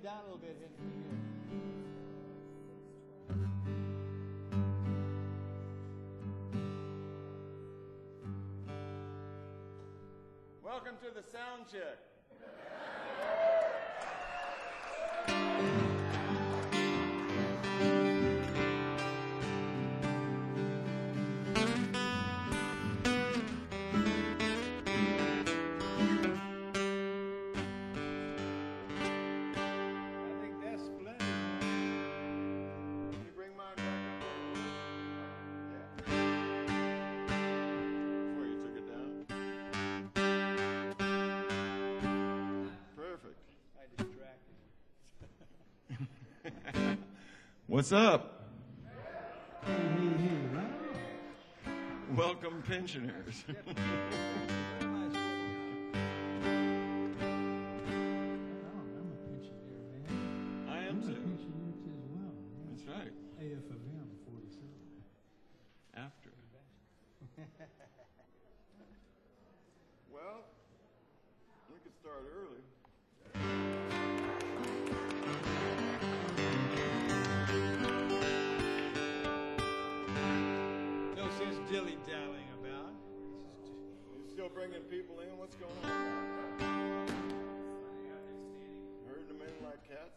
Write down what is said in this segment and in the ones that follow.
down a little bit here. Welcome to the sound check. What's up? Welcome, pensioners. I am too. That's right. AFM 47. After. Well, we could start early. Dilly-dallying about. You still bringing people in? What's going on? Herding them in like cats?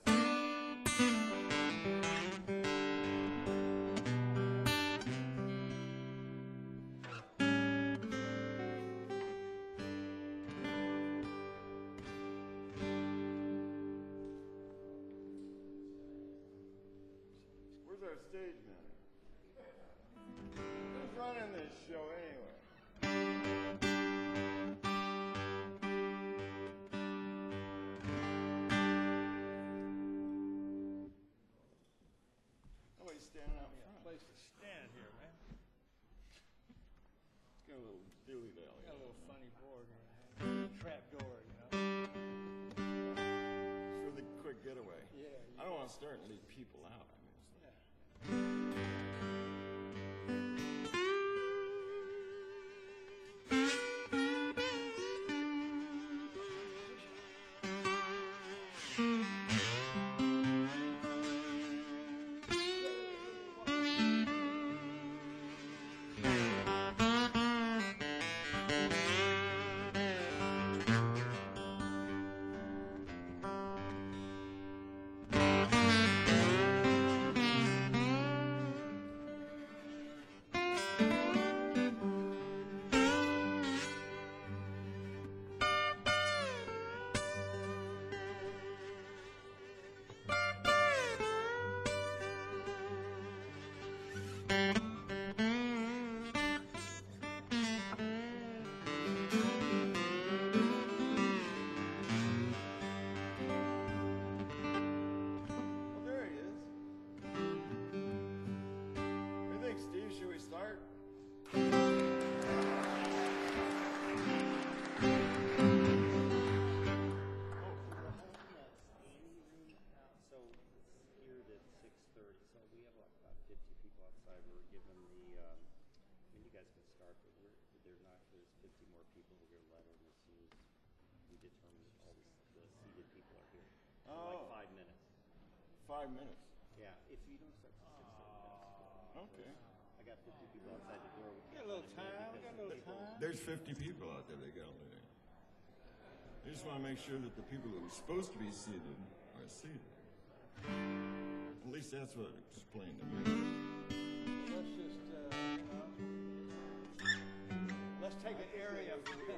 Where's our stage manager? Who's running this show anyway? Nobody's standing out front. Place to stand here, man. It's got a little dilly-dally. Got a little funny board here. Trap door, you know. It's for the quick getaway. Yeah. I don't want to start and leave people out. I mean, it's like, Oh. Like 5 minutes. 5 minutes? Yeah, if you don't start to 6 Okay. I got 50 people outside the door. We got a little time. We got a little time. There's 50 people out there. They got to live. I just want to make sure that the people who are supposed to be seated are seated. At least that's what it explained to me. Let's just, let's take an area from here.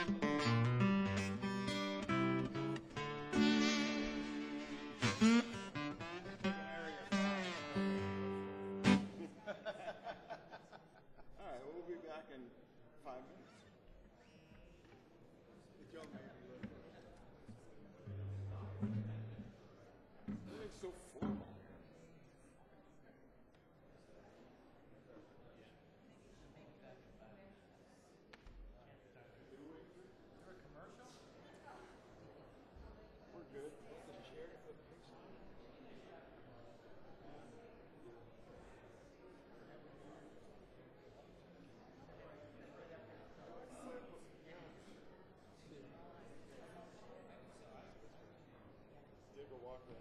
All right, we'll be back in 5 minutes. It's so formal. We're good. Take a walk around.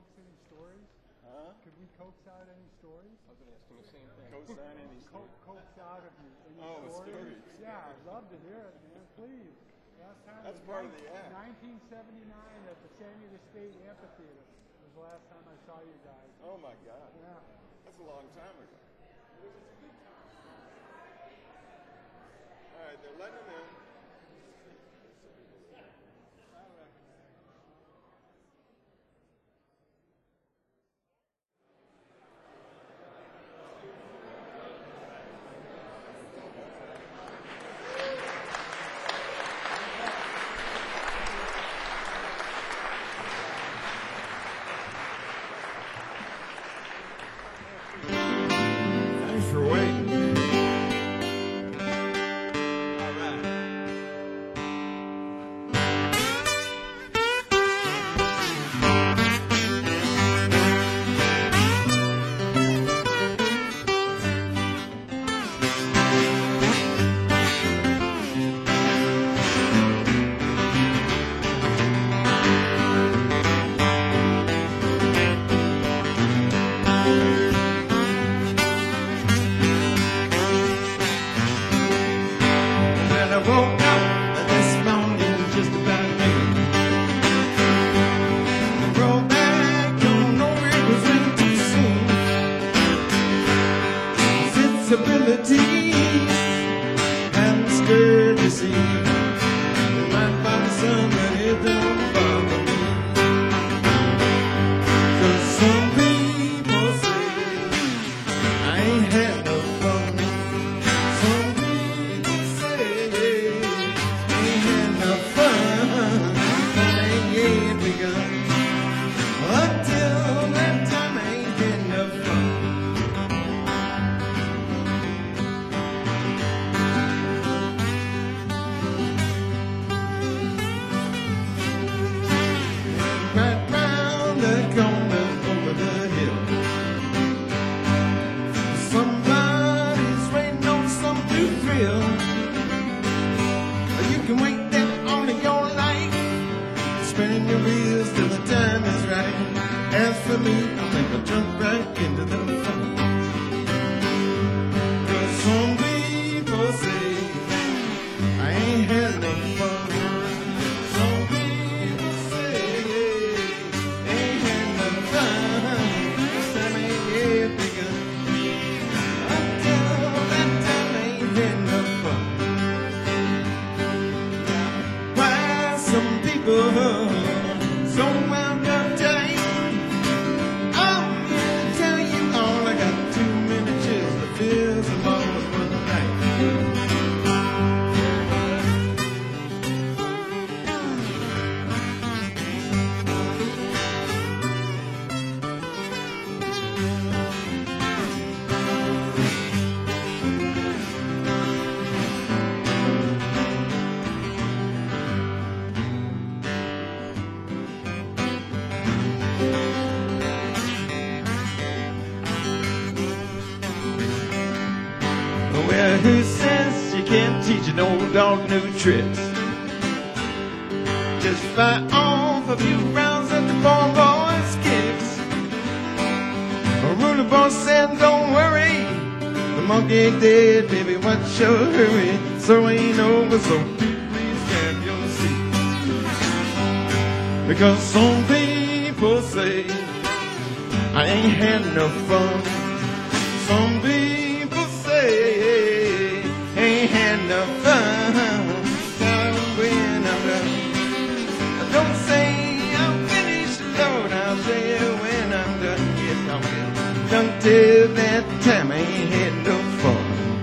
coax any stories? Huh? Could we coax out any stories? I was going to ask him the same thing. Co-sign any Coax out of you any Oh, stories? stories. Yeah, I'd love to hear it, man. Please. Last time That's was part of the act. 1979 at the San Diego State Amphitheater. Was the last time I saw you guys. Oh my God. Yeah. That's a long time ago. All right, they're letting him in. Thanks for waiting. All right. When I woke up this morning just about noon, the road back don't know it was way too soon. Sensibilities I'm scared to see. It might bother some, but it don't bother me. 'Cause some people say I ain't had no fun. Some people say ain't had no fun. I ain't yet begun. Until that time I ain't had no fun. Right round the corner over the hill, somebody's waiting on some new thrill. You can wait that all of your life, spinning your wheels till the time is right. As for me, I think I'll jump right into the fun. 'Cause some people say I ain't had no fun. Some people say ain't had no fun. Time ain't yet begun. Until that time ain't had no fun. Why some people so wound up tight? I'm here to tell you all. I got too many chills to feel some more for the night. Well, who says you can't teach an old dog new tricks? Just fire off a few rounds at the poor boy's kicks. A ruler boy said, don't worry, the monkey ain't dead, baby, what's your hurry? So ain't over, so please grab your seat. Because some people say I ain't had no fun. Some people say ain't had no fun. Tell when I'm done. Don't say I'm finished, Lord. I'll tell you when I'm done. Yes, I will. Don't till that time I ain't had no fun.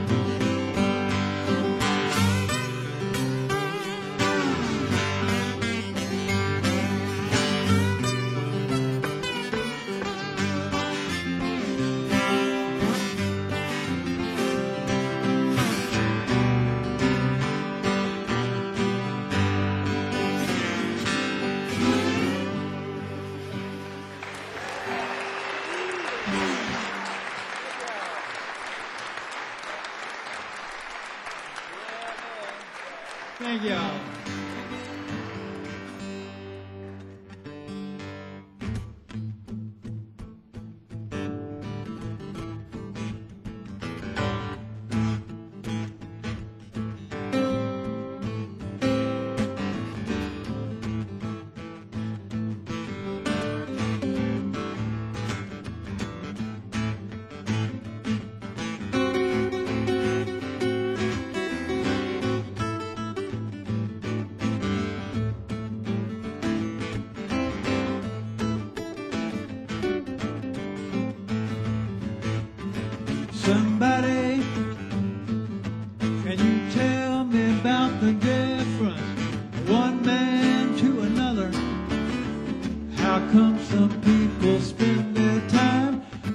Thank you.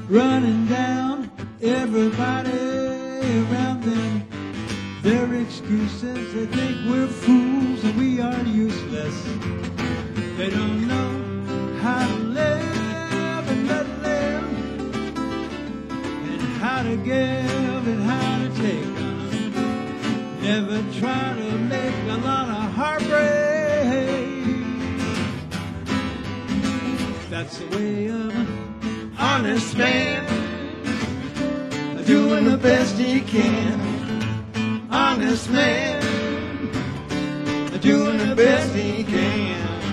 running down everybody around them. Their excuses, they think we're fools and we are useless. They don't know how to live and let live, and how to give and how to take. Never try to make a lot of heartbreak. That's the way of an Honest man, doing the best he can. Honest man, doing the best he can.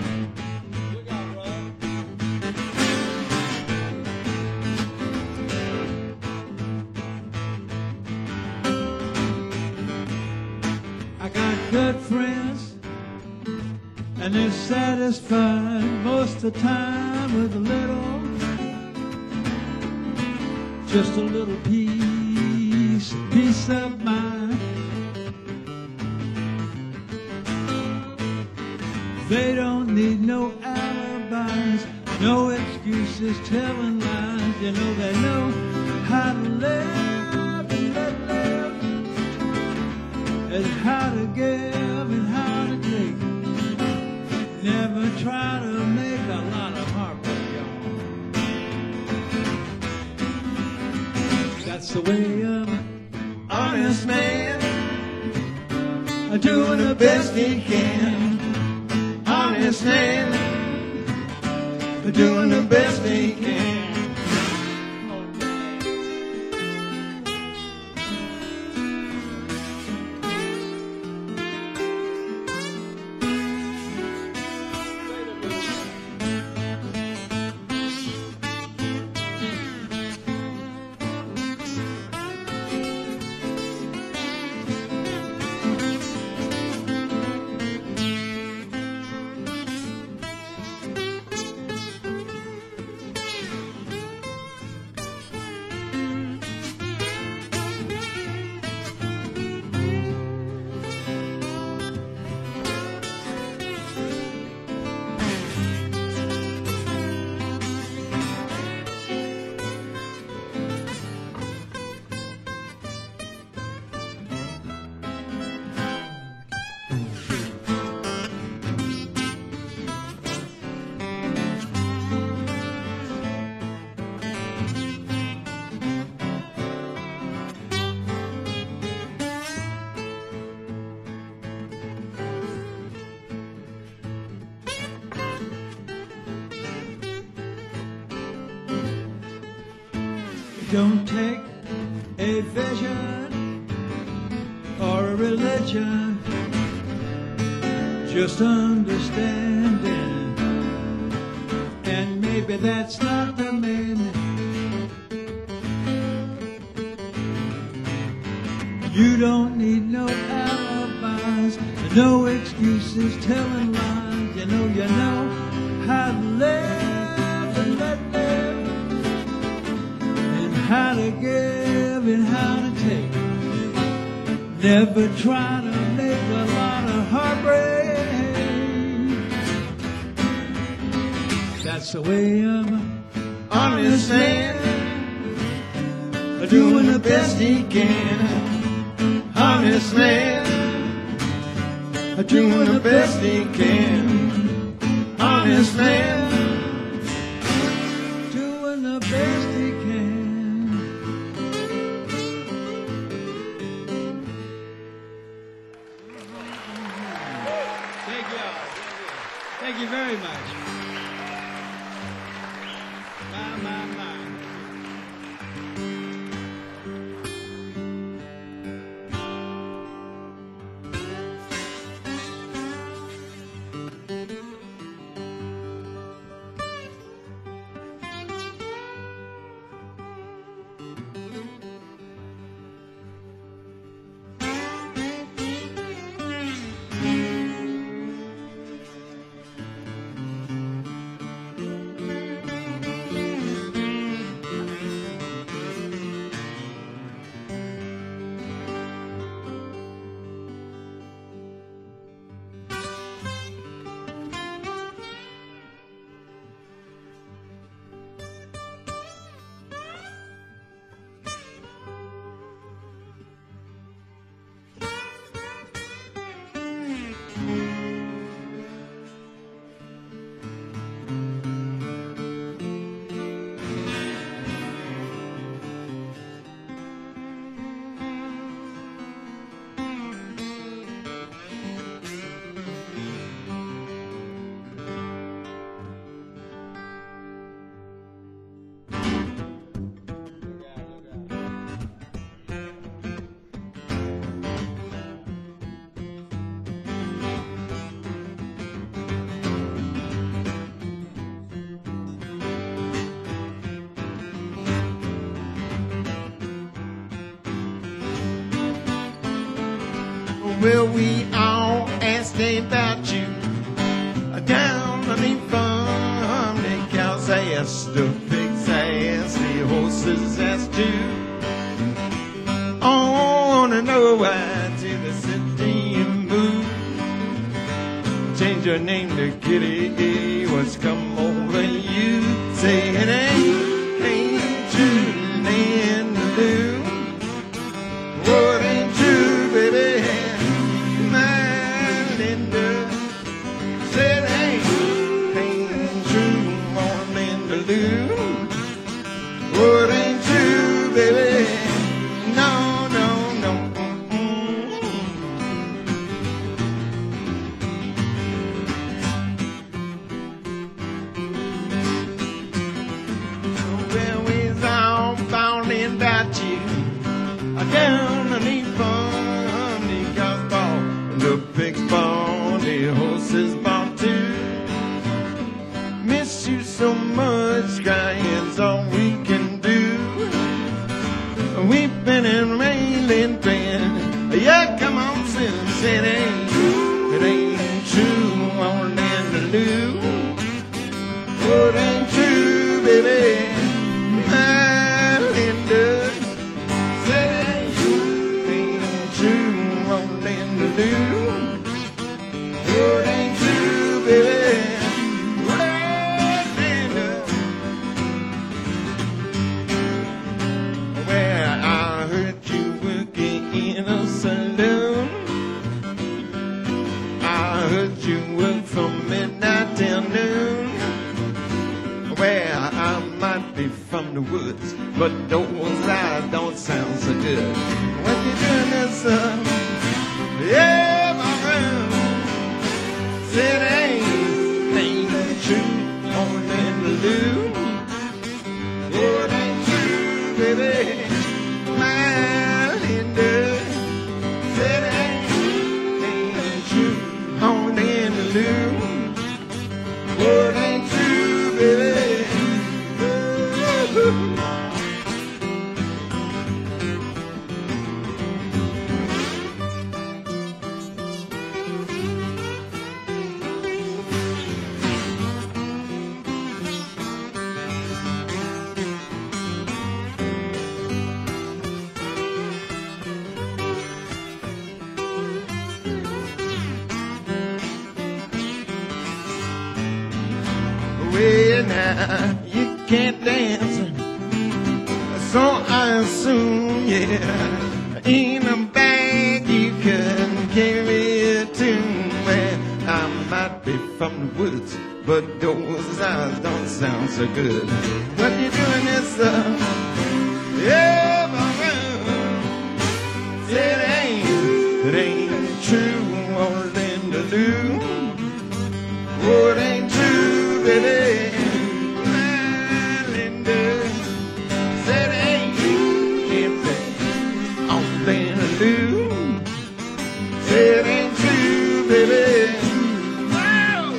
I got good friends, and they're satisfied most of the time with a little, just a little peace of mind. They don't need no alibis, no excuses, telling lies. You know they know how to live and let live, and how to give and how to take. Never try to make a lot of heartbreak, y'all. That's the way of an Honest man, doing the best he can. Honest man, doing the best he can. Don't take a vision or a religion, just understanding. And maybe that's not the main. You don't need no alibis, no excuses, telling lies. You know how to live and let live, how to give and how to take. Never try to make a lot of heartbreak. That's the way of an Honest man, doing the best he can. Honest man, doing the best he can. Honest man, doing the best he can. Thank you. Thank you very much. My. Well, we all asked about you down on the farm. The cows asked, the pigs asked, the horses asked too. I wanna know why to the city you moved. Change your name to Kitty. What's come over you? Say it ain't true, and blue. What ain't true, baby? My Linda. Say it ain't true, on Linda Lou. What ain't true, baby? No, no, no. Well, we's all falling about you down on the farm. The cows bought, the pigs bought, the horses bought too. Miss you so much, crying's all we can do. Weeping and railing, praying. Yeah, come on, sis, it ain't true, on Lou. It ain't true, baby, my Linda. Say it ain't true, on Lou. It ain't true, baby. Well, I heard you working in a saloon. I heard you work from midnight till noon. Well, I might be from the woods, but those eyes don't sound so good. What you doing this, yeah, my room. Said ain't true, only in the loo. It ain't true, baby, my Linda. Said ain't true, only in the loo. It ain't true, baby. Well, now you can't dance, so I assume, yeah, in a bag you can carry a tune. Well, I might be from the woods, but those eyes don't sound so good. What you doing this, yeah, my room. It ain't true, on Linda Lou. Oh, it ain't true, baby. My Linda. Said ain't true, on Linda Lou. Said ain't true, baby. Wow.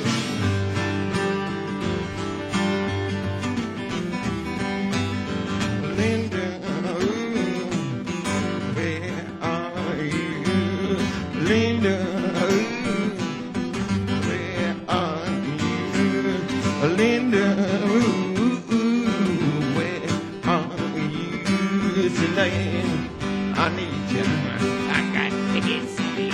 Linda, ooh, where are you? Linda, ooh, where are you? Linda, ooh, where are you tonight? I need you. I got to get sleep.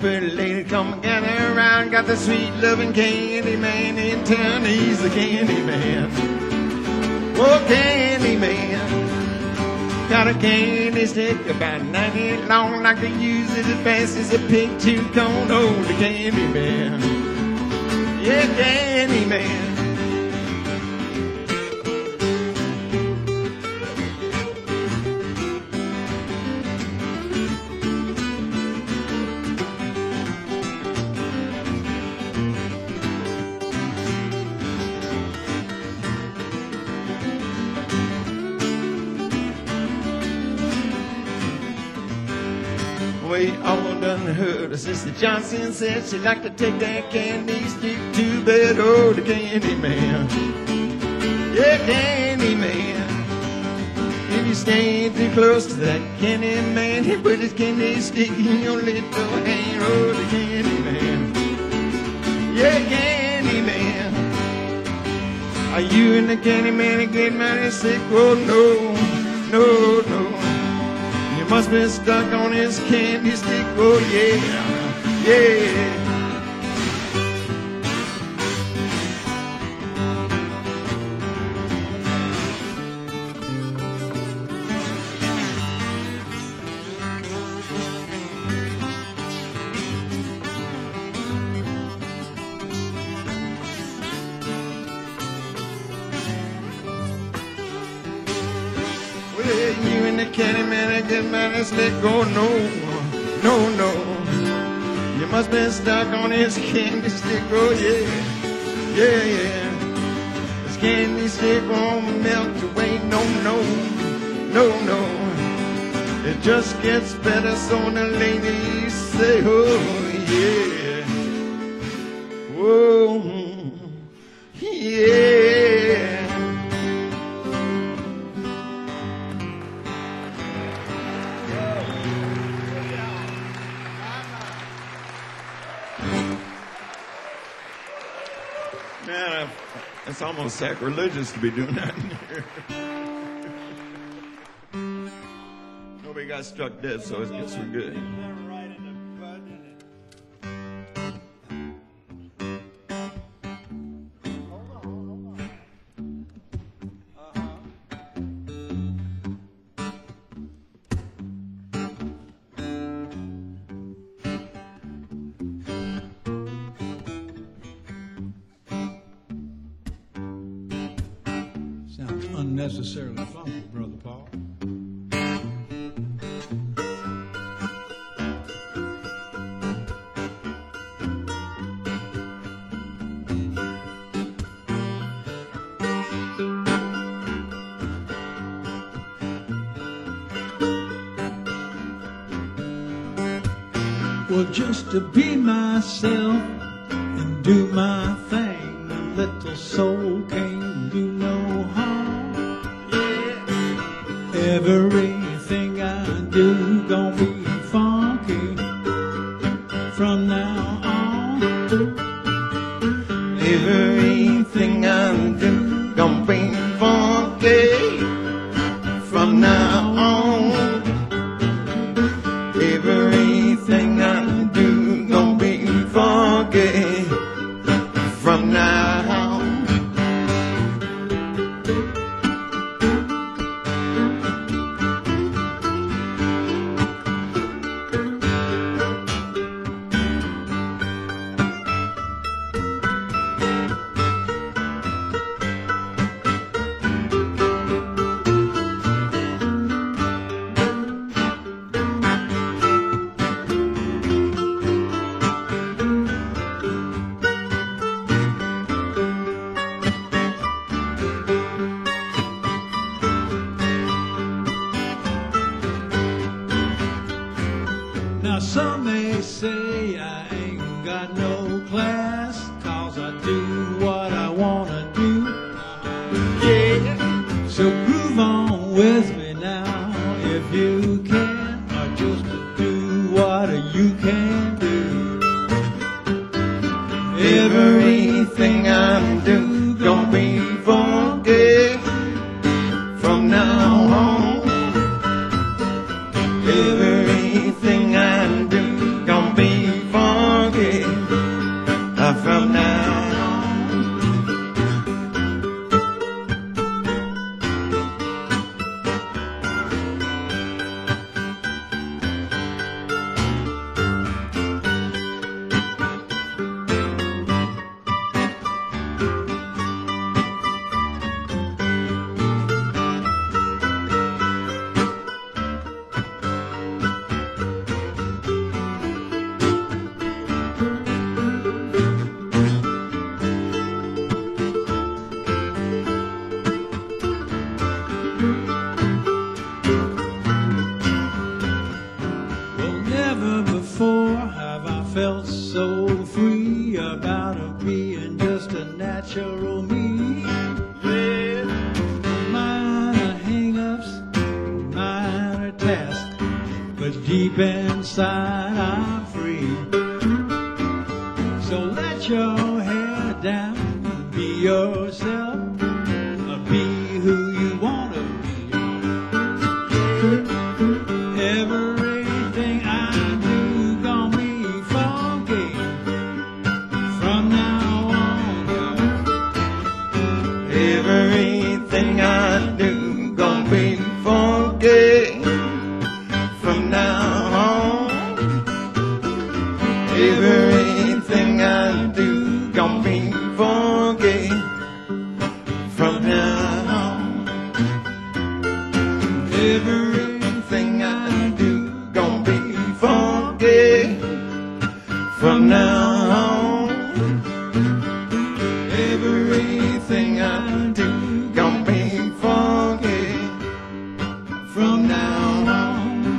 pretty lady, come and gather around. Got the sweet loving candy man in town. He's the candy man. Oh, candy man. Got a candy stick about 90 long. I can use it as fast as a pig to cone. Oh, the candy man. Yeah, candy man. We all done heard Sister Johnson said she liked to take that candy stick to bed. Oh, the candy man. Yeah, candy man. If you stay too close to that candy man, he put his candy stick in your little hand. Oh, the candy man. Yeah, candy man. Are you and the candy man get mighty sick? Oh, no, no, no. You must be stuck on his candy stick, oh yeah, yeah. You and the candy man get mad and slick. Oh no, no, no. You must be stuck on his candy stick. Oh yeah, yeah, yeah. His candy stick won't melt away. No, no, no, no. It just gets better, so the ladies say, oh yeah, whoa, yeah. Man, it's almost sacrilegious to be doing that in here. Nobody got struck dead, so it's we're good. Sounds unnecessarily funky, Brother Paul. Well, just to be myself and do my thing, a little soul can't do no harm. Everything I do gonna be funky from now on. Everything I do gonna be funky from now on. Everything I do gonna be funky from now on. Now some may say I ain't got no class, 'cause I do what I wanna do. Yeah. So groove on with me now if you can, or just do what you can do. Everything I do gonna be funky from now on. Everything I do gonna be funky from now on. Well, never before have I felt so free about being just a natural me. Minor hang-ups, minor tasks, but deep inside I'm free. So let your hair down, be yourself, be who you want to be. Everything I do gonna be funky from now on, girl. Everything I do gonna be funky from now on. Everything I do gonna be funky from now on. Everything I do gonna be funky from now on. Everything I do gonna be funky from now on.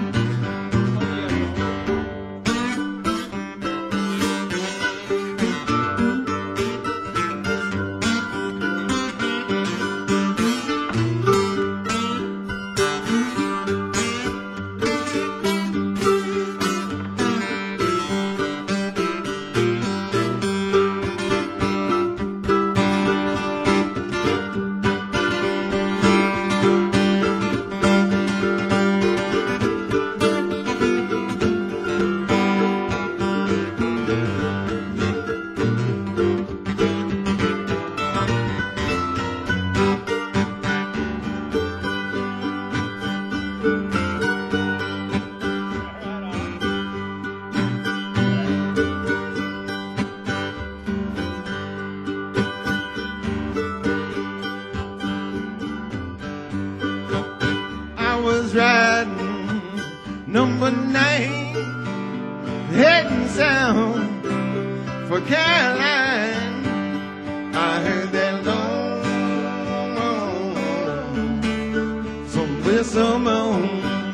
I was riding number 9, heading south for Caroline. I heard that long, some whistle moan.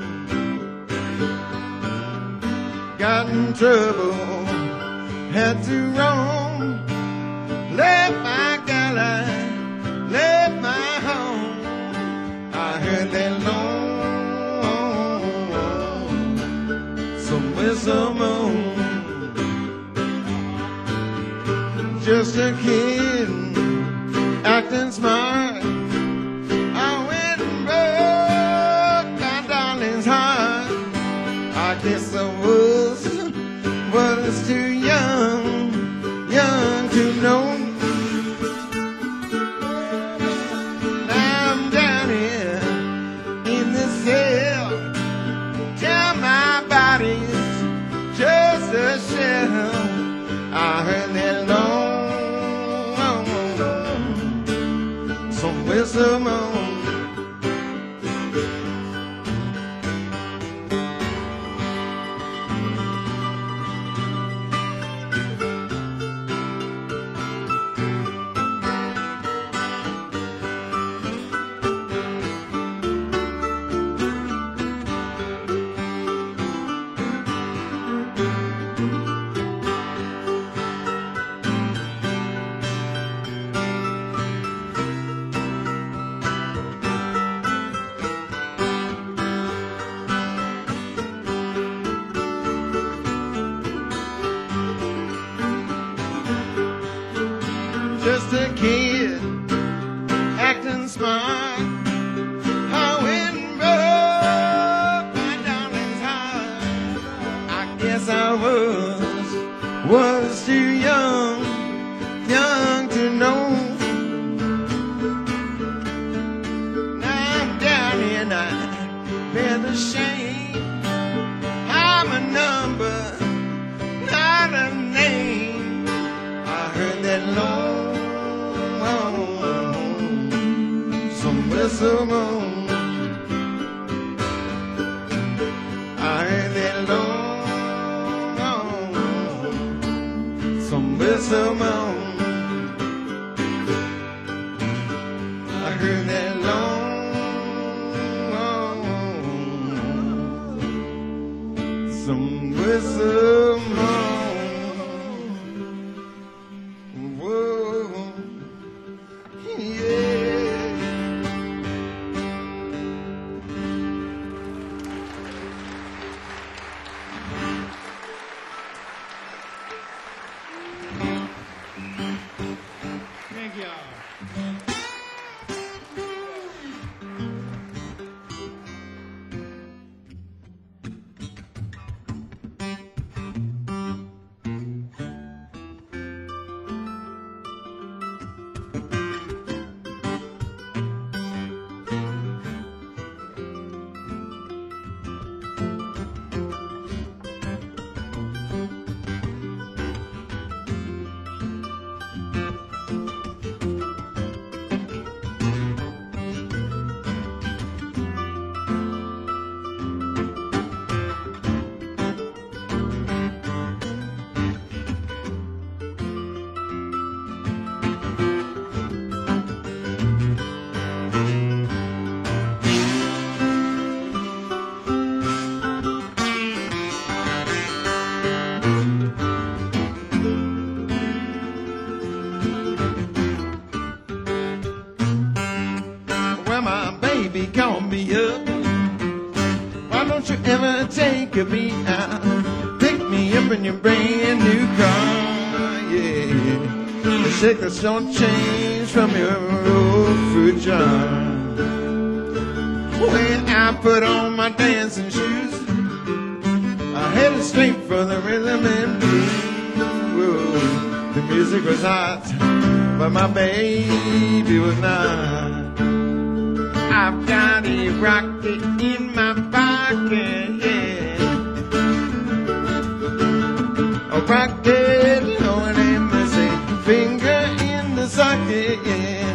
Got in trouble, had to roam, left my Caroline, left my home. I heard that long, some whistle moan. Just a kid acting smart. I went and broke my darling's heart. I guess I was too young to know. Now I'm down here in this hell. Tell my body's just a shell. I heard that long, some whistle moan. Just a kid acting smart. I went and broke my darling's heart. I guess I was too young young to know. Now I'm down and I bear the shame. I'm a number, not a name. I heard that long, somewhere somewhere. I heard that long, somewhere somewhere. I heard that long, somewhere somewhere. Whoa, yeah. Thank you. Well, my baby called me up. Why don't you ever take me out? Pick me up in your brand new car, yeah. Shake the short change from your old fruit jar. When I put on my dancing shoes, I headed straight for the rhythm and blues. Whoa, the music was hot, but my baby was not. I've got a rocket in my pocket, yeah. A rocket, Lord have mercy, finger in the socket, yeah.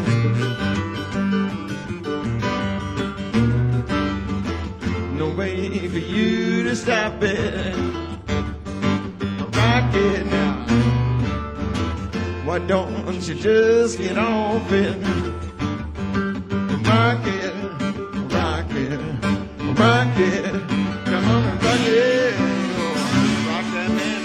No way for you to stop it. A rocket now. Why don't you just get off it? Rock it, rock it, rock it. Come on and rock it. Rock that man.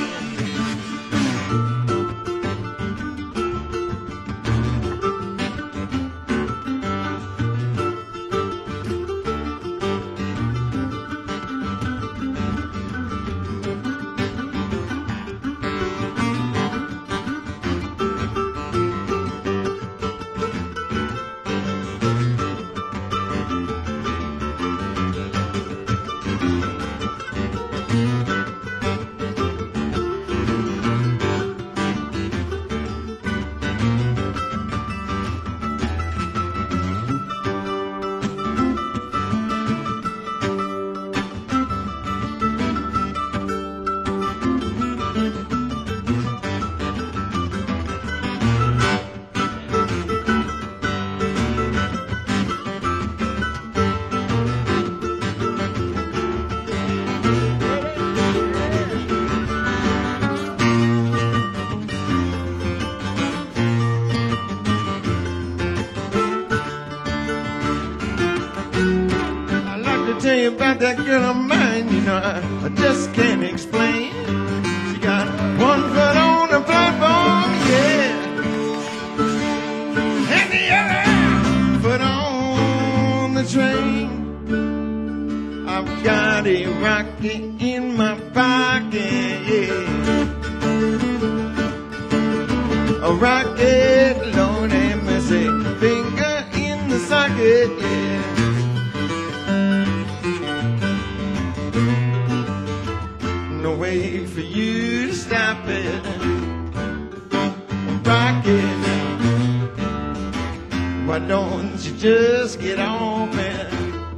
Tell you about that girl of mine, you know, I just can't explain. She got one foot on the platform, yeah, and the other foot on the train. I've got a rocket in my pocket, yeah. A rocket, Lord have mercy, finger in the socket, yeah. No way for you to stop it. rock it now. Why don't you just get on and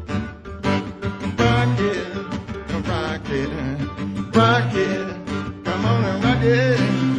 rock it, rock it, rock it. Come on and rock it.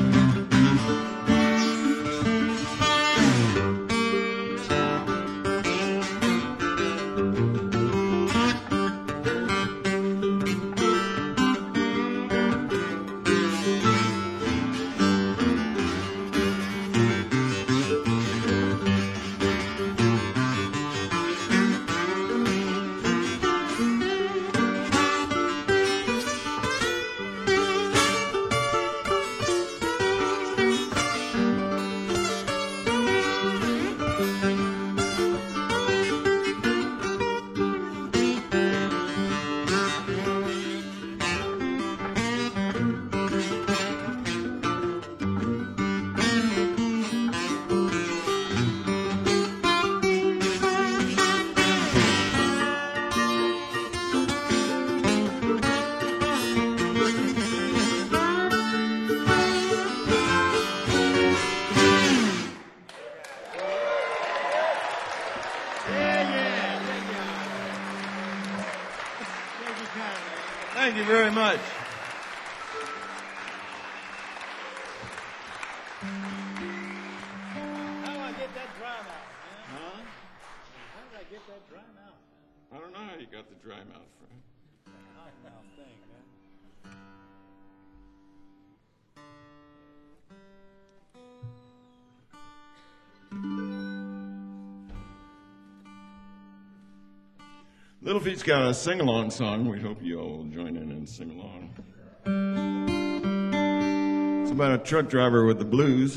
Thank you very much. How do I get that dry mouth, man? Huh? How did I get that dry mouth? I don't know how you got the dry mouth from. Hot mouth thing, man. Little Feat's got a sing-along song. We hope you all will join in and sing along. It's about a truck driver with the blues.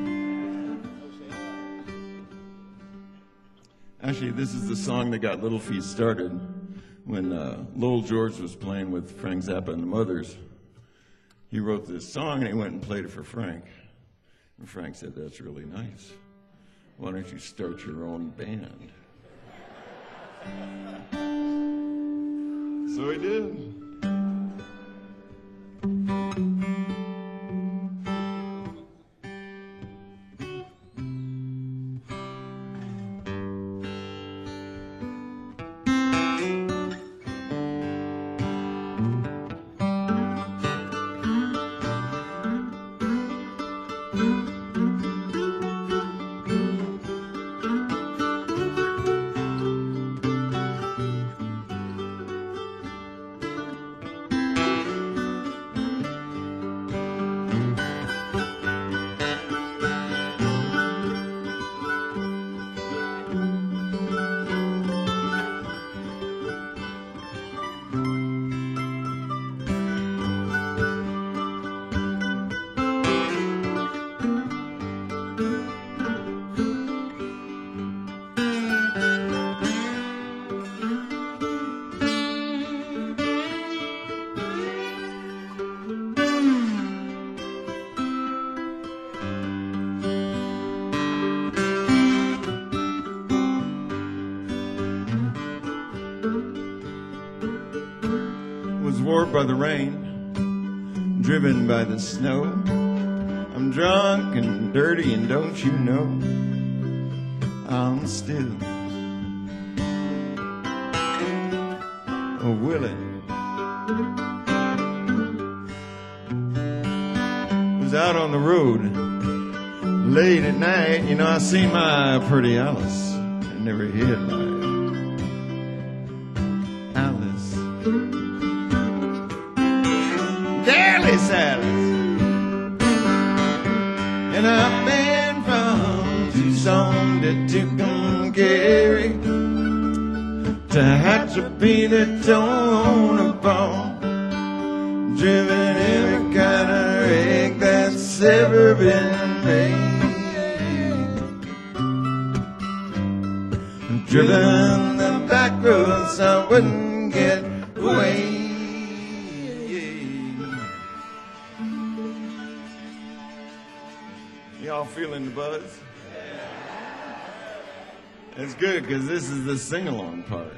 Actually, this is the song that got Little Feat started when Lowell George was playing with Frank Zappa and the Mothers. He wrote this song and he went and played it for Frank. And Frank said, "That's really nice. Why don't you start your own band?" So he did. Warped by the rain, driven by the snow. I'm drunk and dirty, and don't you know, I'm still willing. Was out on the road late at night. You know, I seen my pretty Alice. I never hid my Alice. Alice. And I've been from Tucson to Tucumcari to Hatchapee to Tonopah, driven every kind of rig that's ever been made, driven the back roads I wouldn't get away. Y'all feeling the buzz? It's good because this is the sing-along part.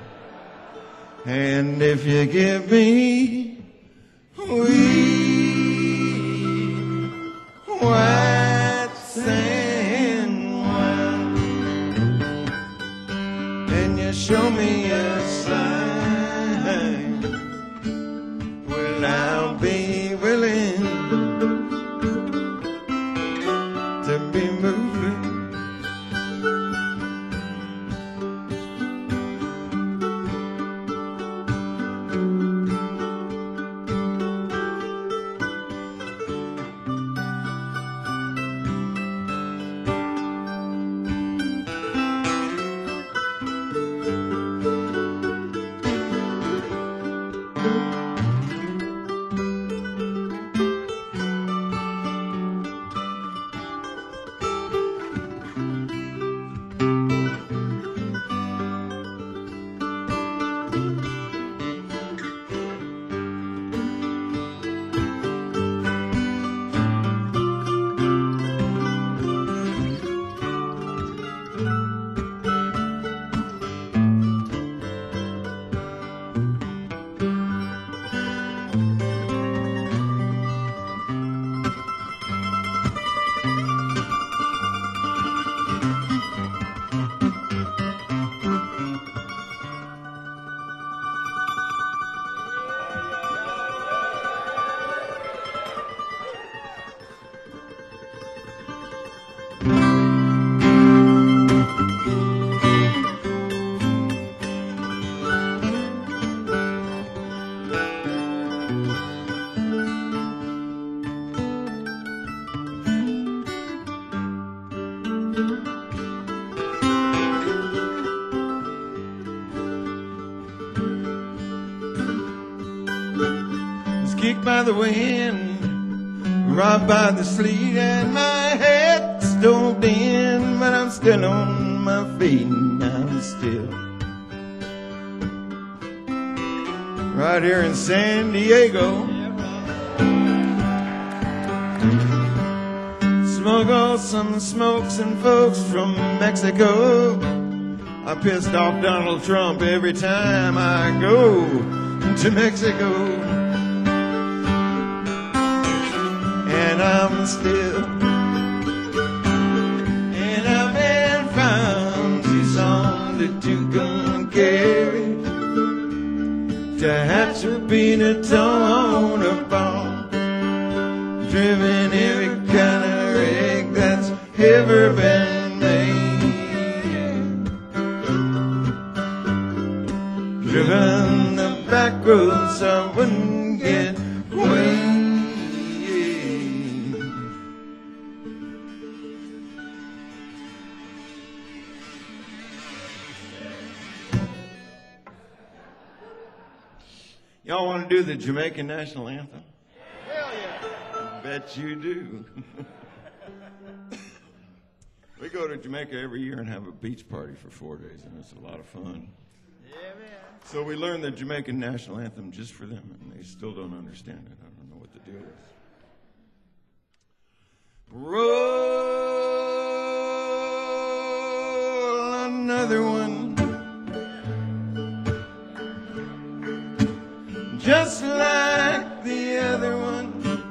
And if you give me weed, white show me a sign, well, I'll be willing to be moving. Kicked by the wind, robbed by the sleet, and my head stove in, but I'm still on my feet, and I'm still right here in San Diego. Smoke off some smokes and folks from Mexico. I pissed off Donald Trump every time I go to Mexico. And I'm still, and I've been found too on the two-gun carry to hatch a peanut on a bomb, driven every kind of rig that's ever been made, driven the back roads so I wouldn't get away. Y'all want to do the Jamaican national anthem? Hell yeah! I bet you do. We go to Jamaica every year and have a beach party for 4 days, and it's a lot of fun. Yeah, man. So we learned the Jamaican national anthem just for them, and they still don't understand it. I don't know what the deal is. Roll another one. Just like the other one.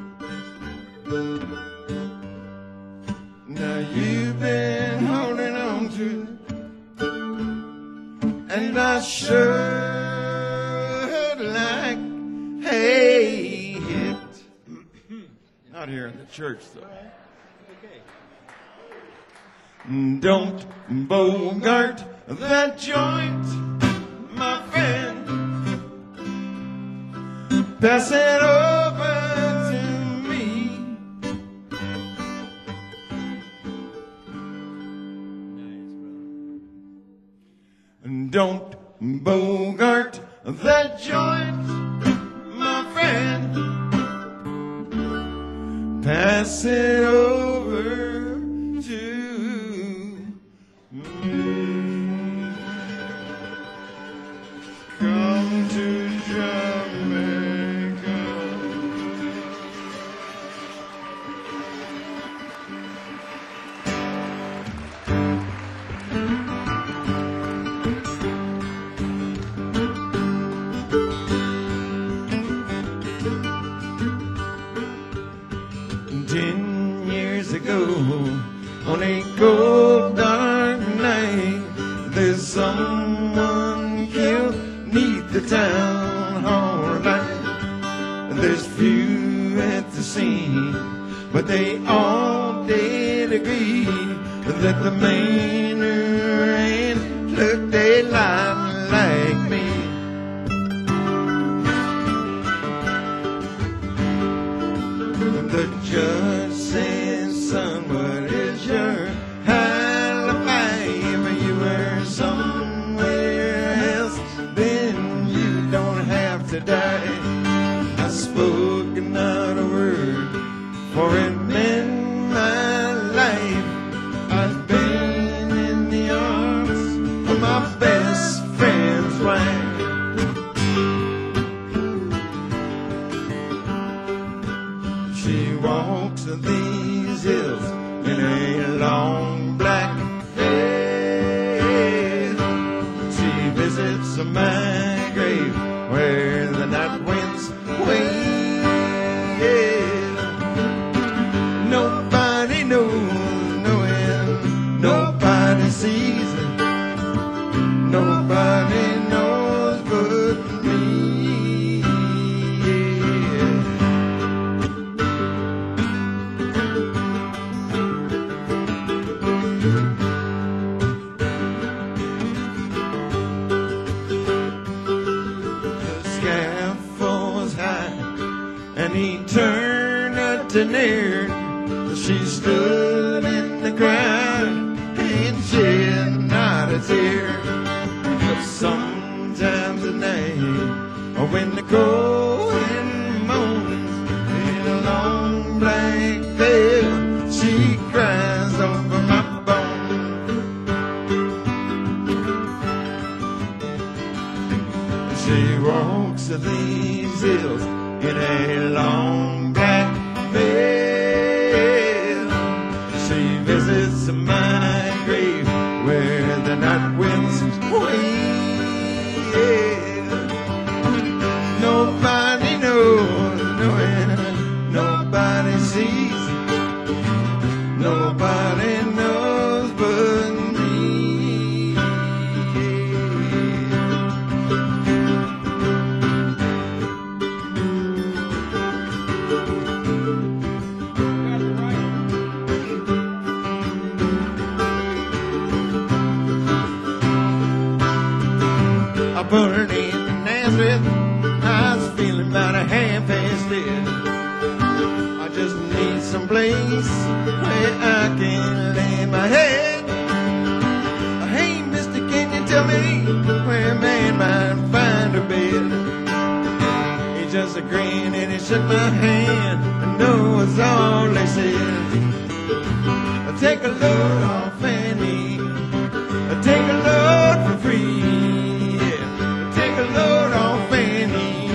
Now you've been holding on to it, and I sure like it. Not here in the church, though. Don't bogart that joint, my friend. Pass it over to me. Don't bogart that joint, my friend. Pass it over to me. Come to Jamaica. On a cold dark night, there's someone the town hall light. There's few at the scene, but they all did agree that the Maynard looked a lot like me. The judge said, son, what is your alibi? If you were somewhere else, then you don't have to die. I spoke not a word, for it meant my life. I've been in the arms of my best friend's wife. She walks these hills in a long black veil. She visits my grave where the night winds wail. Nobody knows, knowing, nobody sees it. Nobody knows but me. And he turned up to near. She stood in the crowd and shed not a tear. But sometimes at night, or when the cold wind moans in a long black veil, she cries over my bones. She walks these hills in a long black veil. She visits my grave where the night winds wail. Nobody knows, knowing, nobody sees, nobody knows but me. Born in Nazareth, I was feeling about a half-past dead. I just need some place where I can lay my head. Hey, mister, can you tell me where a man might find a bed? He just grinned and he shook my hand, and no was all they said. Take a load off Annie, take a load for free. Take a load off Annie.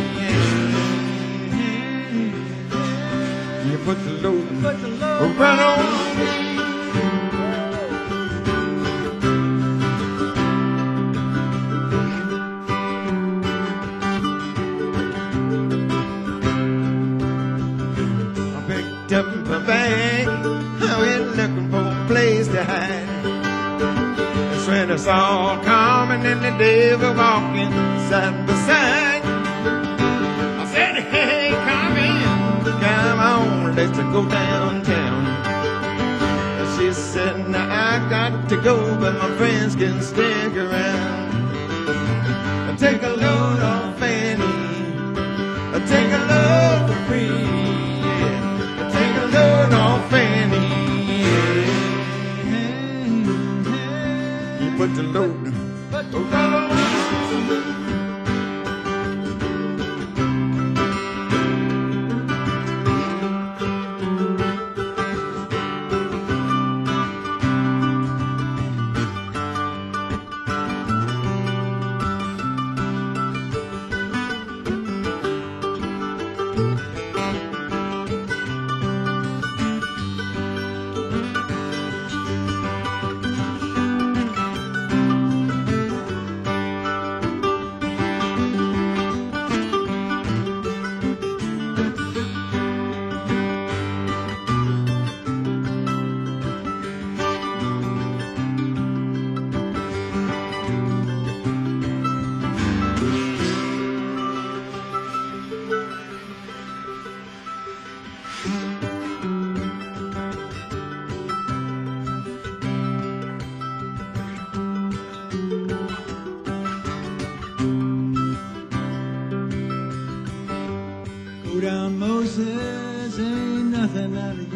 You put the load right on me. I picked up my bag, I went looking for a place to hide. That's when I saw Carmen and the devil walking side by side. I said, hey, Carmen, come on, let's go downtown. And she said, now I got to go, but my friends can stick around. Take a load off Annie, take a load for free. Take a load off Annie. You put the load right on.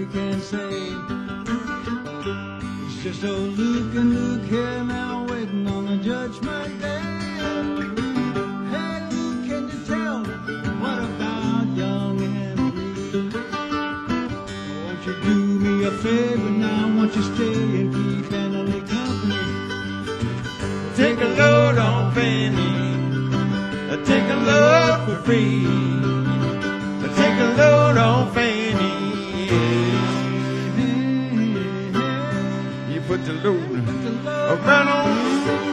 you can say. It's just old Luke and Luke here now waiting on the judgment day. Hey Luke, can you tell what about young Henry? Won't you do me a favor now? Won't you stay and keep Annalie company? Take a load on Fanny. Take a load for free. Take a load on Fanny. You put the load around on.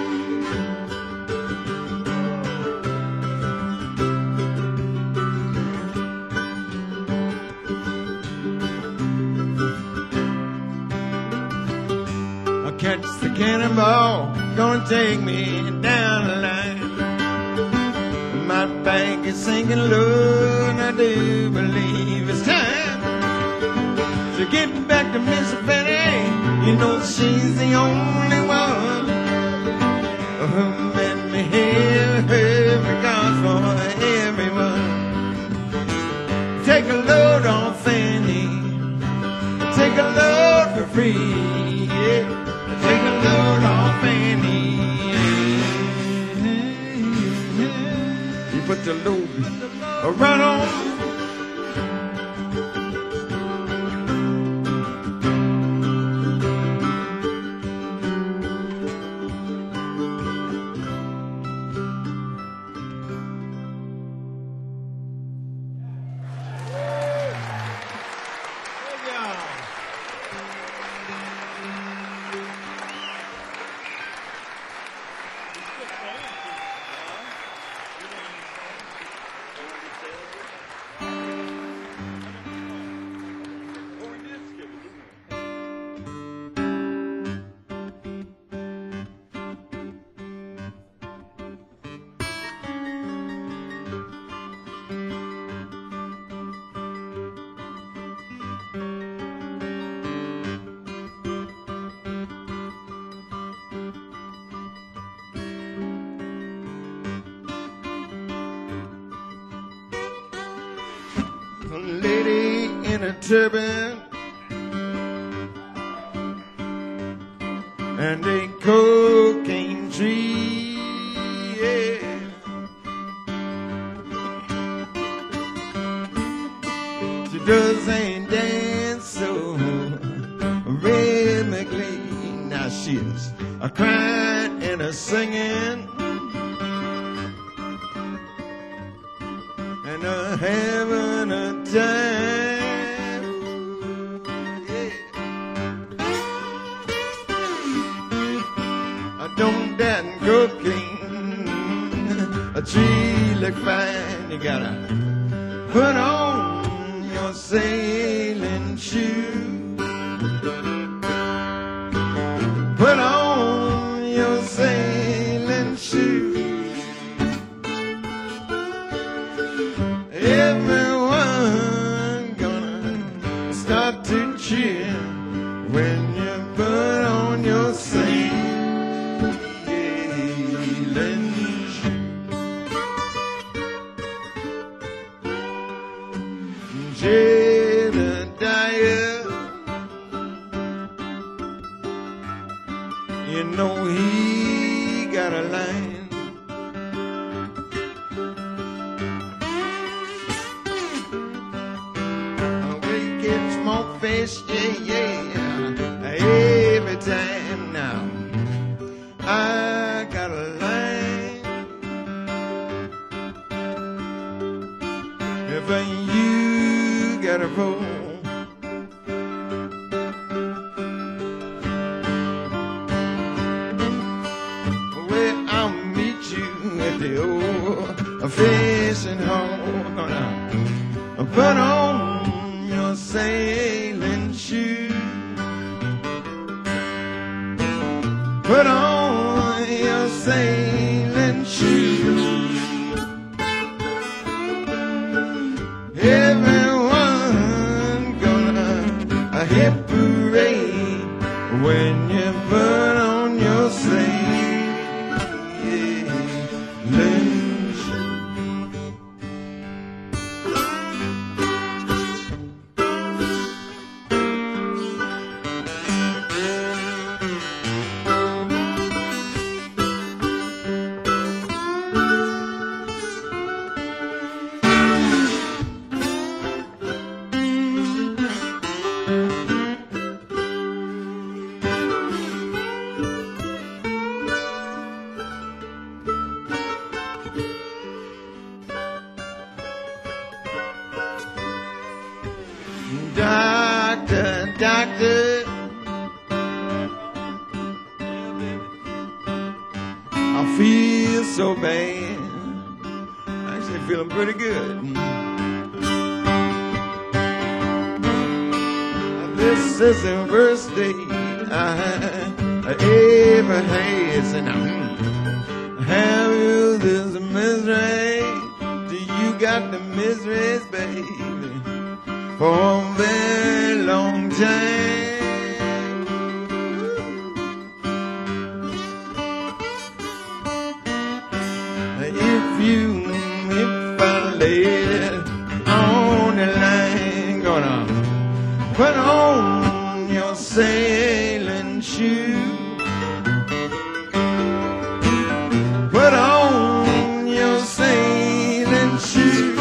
I'll catch the cannonball, gonna take me down the line. My bank is sinking low, and I do believe it's time to get back to Miss Fanny. You know she's the only one who made me here, because for everyone. Take a load on Fanny, take a load for free. Yeah. Take a load on Fanny. Put the load around on. A lady in a turban and a cocaine tree, yeah. She doesn't dance so rhythmically. Now she's a crying and a singing and a having a time, yeah. I don't that cocaine, a tree look fine. You gotta put on your sailing shoes, put on your sailing shoes. Everyone gonna start to cheer when you put on your sailing shoes. Jedediah, you know he got a line. More fish, yeah, every time now. I got a line. If you got a pole, well, I'll meet you at the old fishing hole. Gonna put on your sailing shoes, put on your sailing shoes. Everyone gonna hip hooray when you put on your sailing shoes. I feel so bad. Actually feeling pretty good. This is the worst day I ever had. And have you this misery? Do you got the miseries, baby? For a very long time. If I lay it on the line, gonna put on your sailing shoe. Put on your sailing shoe.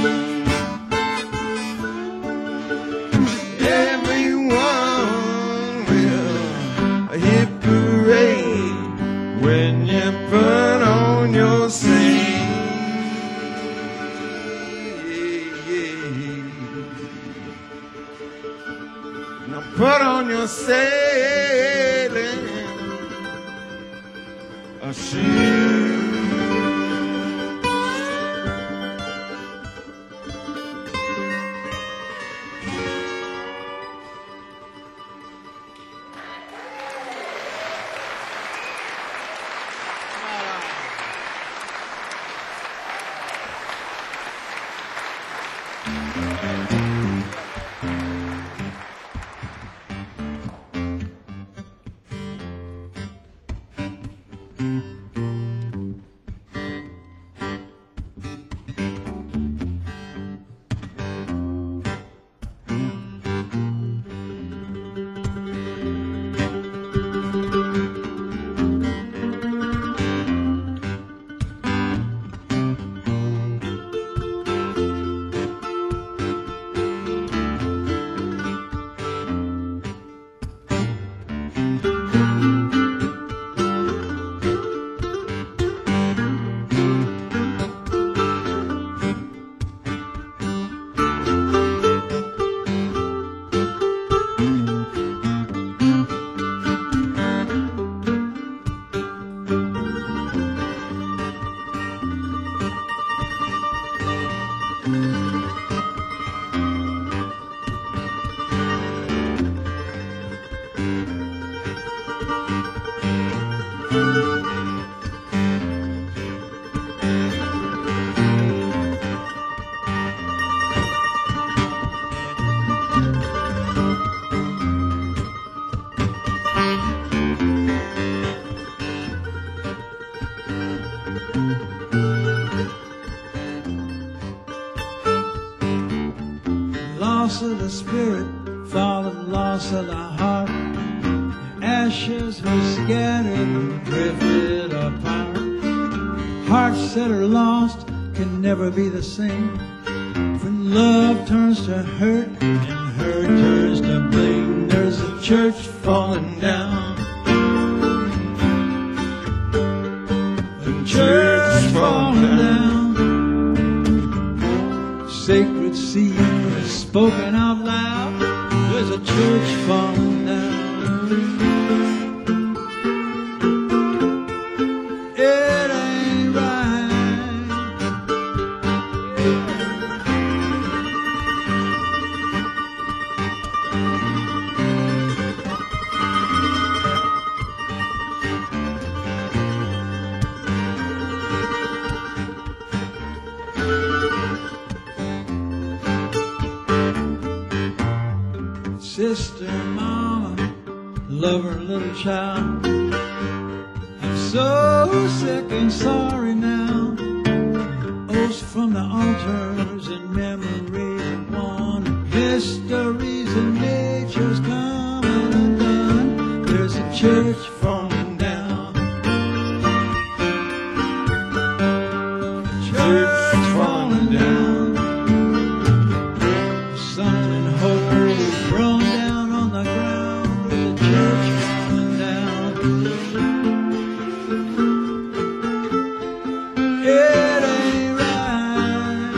Everyone will hit parade when you put on your sailing. Now put on your sailing shoe. Loss of the spirit, fallen loss of the heart. Ashes were scattered and drifted apart. Hearts that are lost can never be the same. When love turns to hurt and hurt turns to blame, there's a church falling down. The church falling down. Sacred seed is spoken out loud. There's a church falling down. It ain't right. Sister, mama, love her little child. I'm so sick and sorry now. Oaths from the altars and memories of one. Histories and nature's coming undone. There's a church falling down. Church falling down. Something holy thrown down on the ground. There's a church falling down. It ain't right.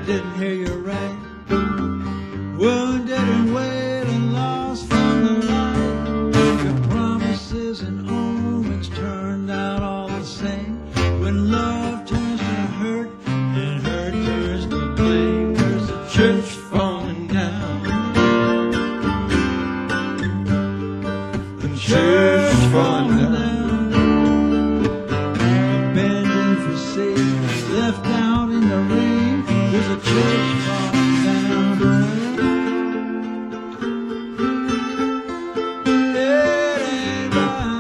didn't hear you right. Wounded and wailed and lost from the light. Your promises and omens turned out all the same. When love turns to hurt and hurt turns to blame, there's a church falling down. The church falling down. Abandoned, forsaken, left out in the rain. There's a church falling down. It ain't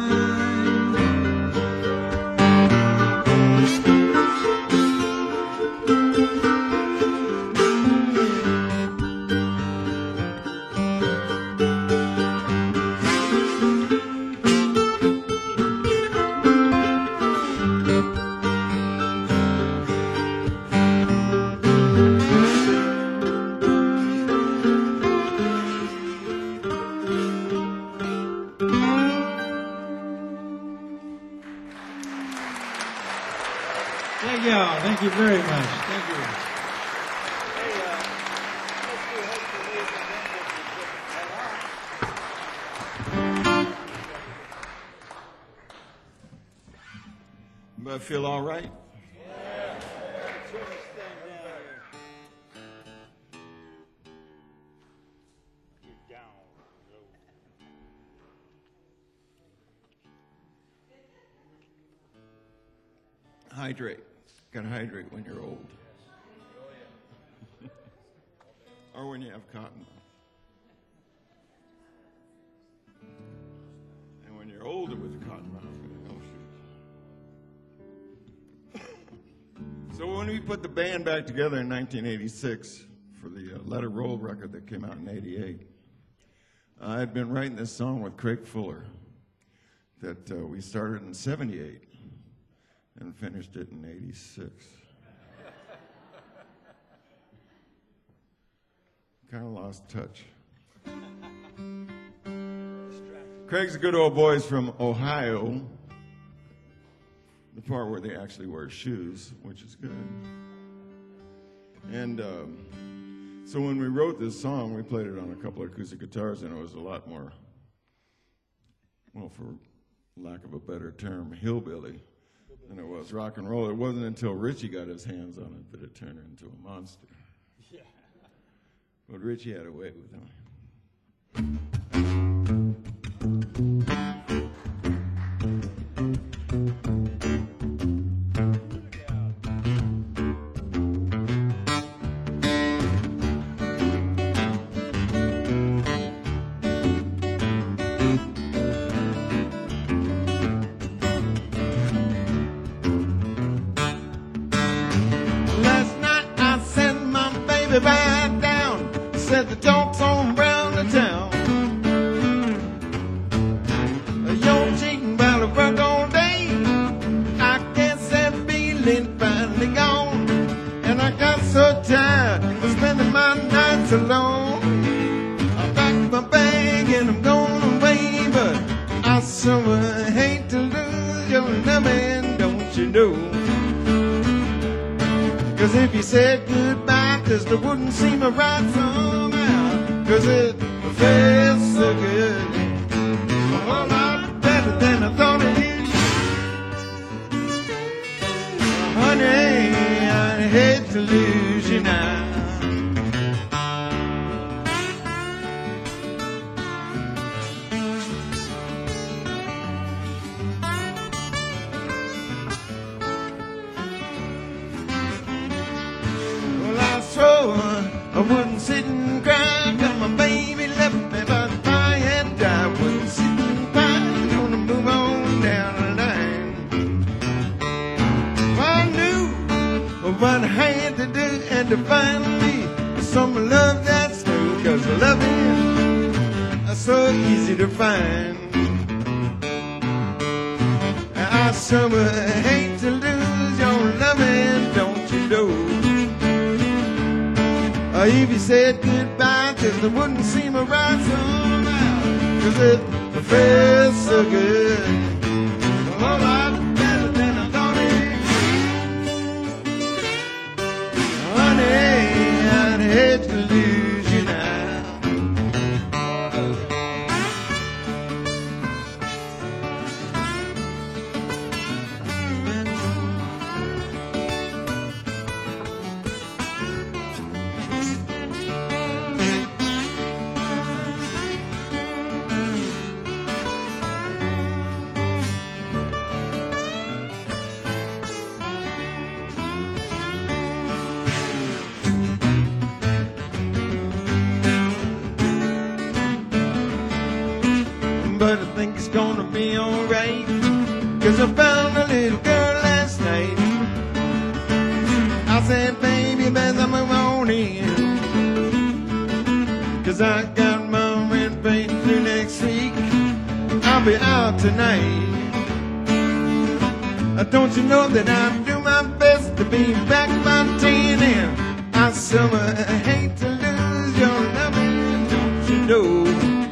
Thank y'all. Thank you very much. Thank you. Hey, let's do Hope for Leave and then get to But I feel all right. Get down low. Hydrate. Got to hydrate when you're old. Or when you have cotton. And when you're older with the cotton mouth, no shoes. So when we put the band back together in 1986 for the Let It Roll record that came out in 88, I had been writing this song with Craig Fuller that we started in 78 and finished it in 86. Kind of lost touch. Craig's a good old boy. He's from Ohio, the part where they actually wear shoes, which is good. And so when we wrote this song, we played it on a couple of acoustic guitars, and it was a lot more, well, for lack of a better term, hillbilly than it was rock and roll. It wasn't until Richie got his hands on it that it turned into a monster. Yeah. But Richie had a way with him. Last night I sent my baby back down. Said the talk's on round the town. You're cheating about a work all day. I guess that feeling finally gone. And I got so tired of spending my nights alone. I packed my bag and I'm going away, but I so hate to lose your loving, don't you know? 'Cause if you said goodbye, 'cause it wouldn't seem right somehow. 'Cause it feels so good, a whole lot better than I thought it did. Honey, I'd hate to lose you now. Well, I swore I wouldn't sit and cry till my baby left me, but if I had died, I wouldn't sit and cry. Gonna move on down the line. Well, I knew what I had to do and to find me some love that's true, 'cause loving is so easy to find. I so hate to lose your loving, don't you know? If you said goodbye, 'cause it wouldn't seem right somehow. 'Cause it feels so good, a whole lot better than I thought it. Honey, think it's gonna be alright. 'Cause I found a little girl last night. I said, baby, better move on in. 'Cause I got my rent paid through next week. I'll be out tonight. Don't you know that I do my best to be back by 10? And I so hate to lose your loving, don't you know?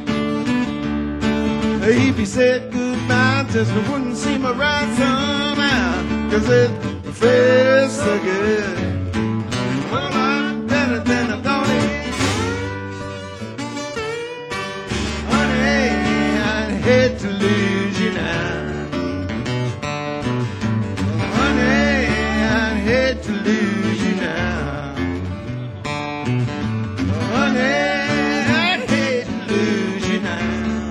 If you said goodbye, just wouldn't seem right somehow. 'Cause it feels so good. Well, I'm better than I thought it. Honey, I'd hate to lose you now. Honey, I'd hate to lose you now. Honey, I'd hate to lose you now.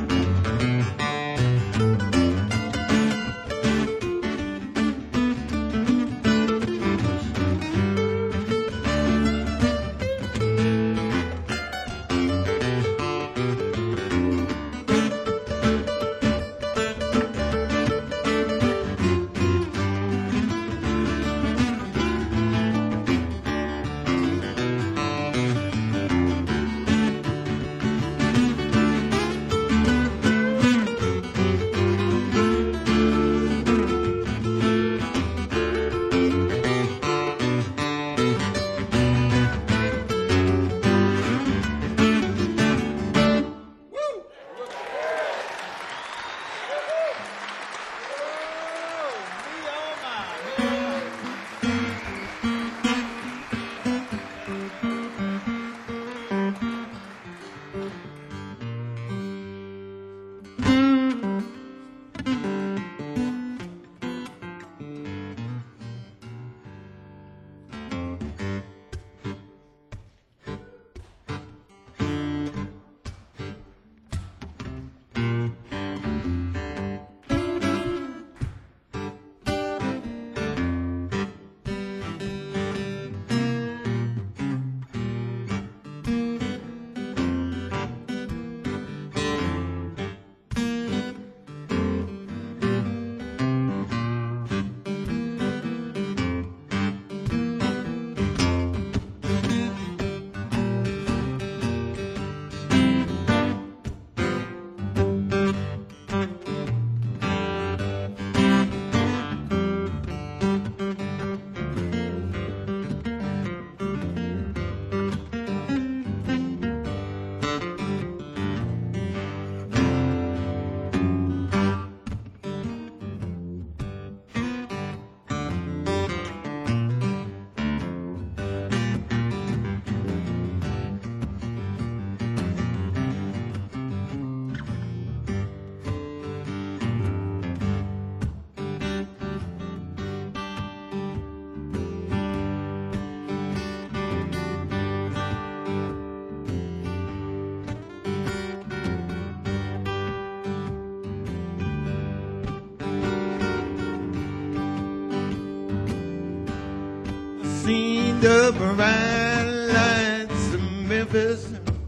Seen the bright lights of Memphis,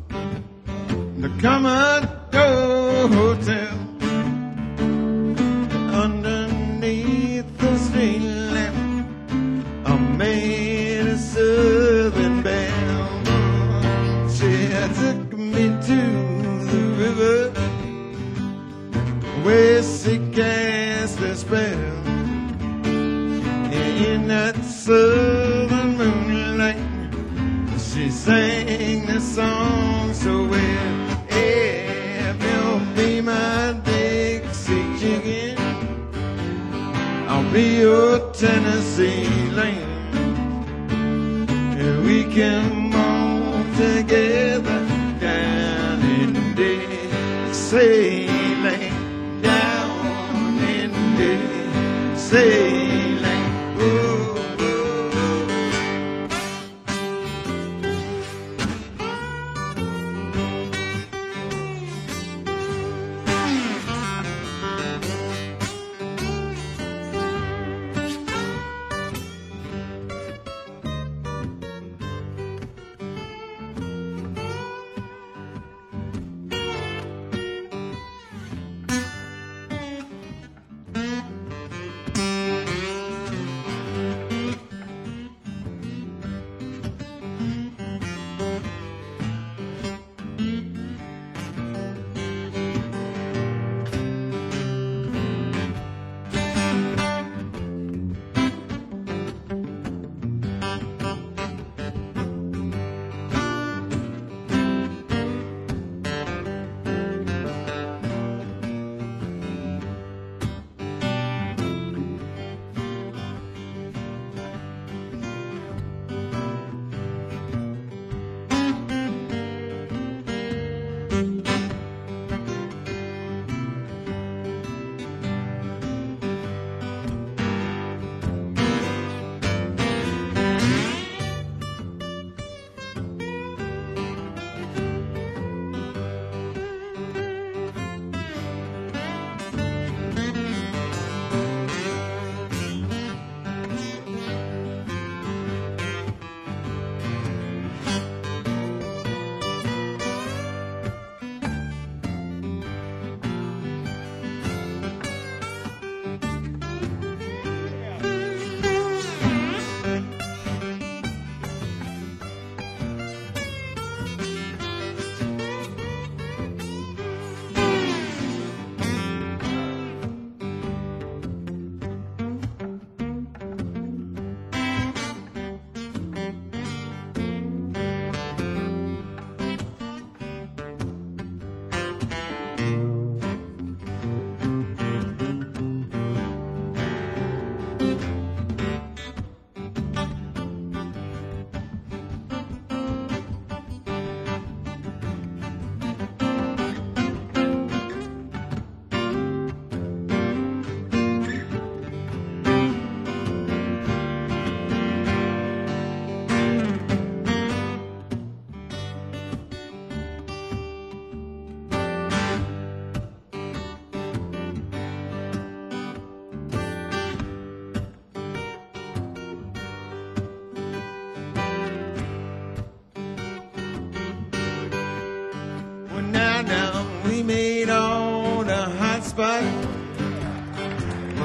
the Commodore Hotel, underneath the street lamp, I made a southern belle. She took me to the river, where she cast a spell. In that southern moonlight, she sang the song so well. If you'll be my Dixie chicken, I'll be your Tennessee lamb. And we can walk together down in Dixieland, down in Dixieland.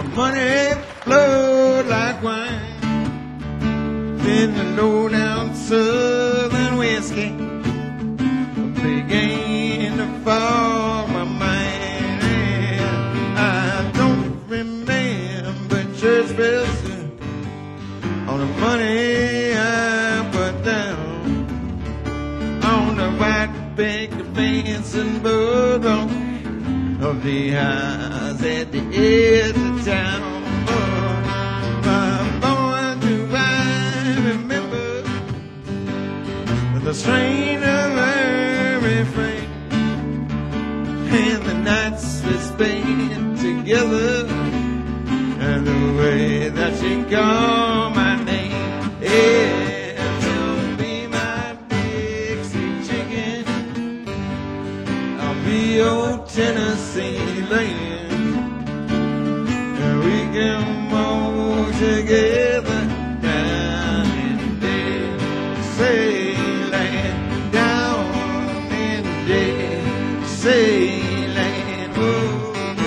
money flowed like wine. Then the low down southern whiskey began to fall my mind. And I don't remember church bells on the money I put down on the white picket fence and boardwalk of the house at the edge of town. Boy, do I remember the strain of her refrain and the nights we spent together and the way that she called my name. Yeah, tell me my Dixie chicken, I'll be your Tennessee land, and we can walk together down in Dixieland, down in Dixieland. Whoa.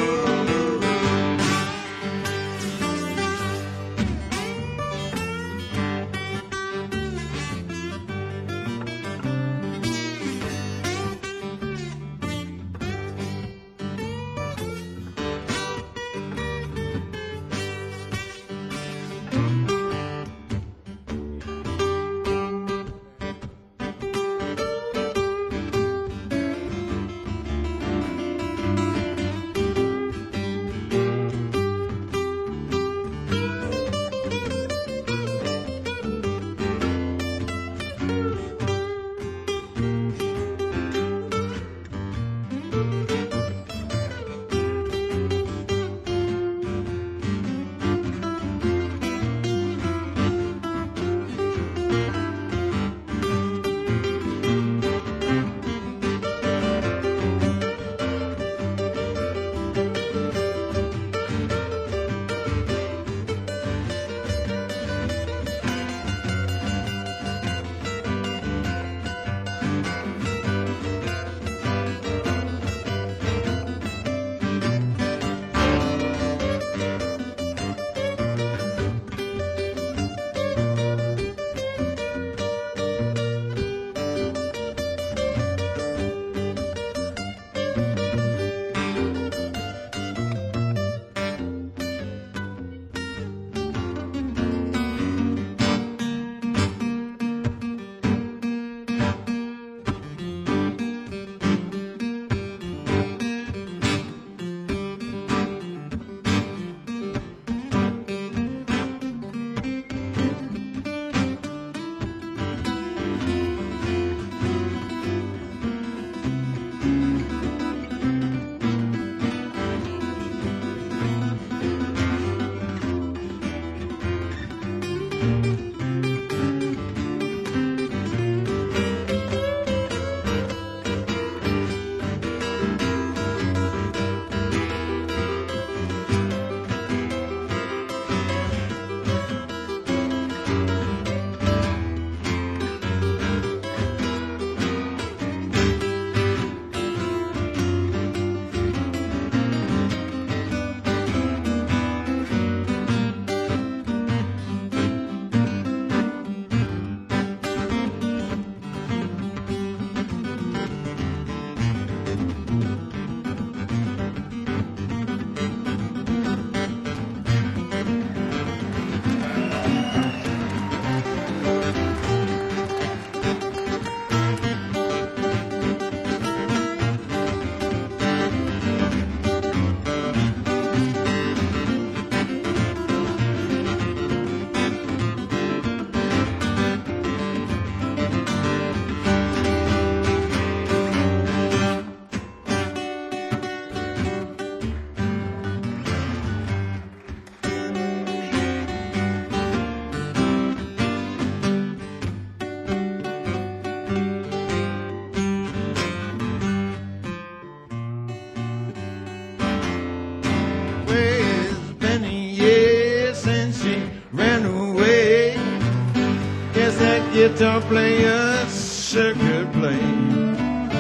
guitar player, circuit player,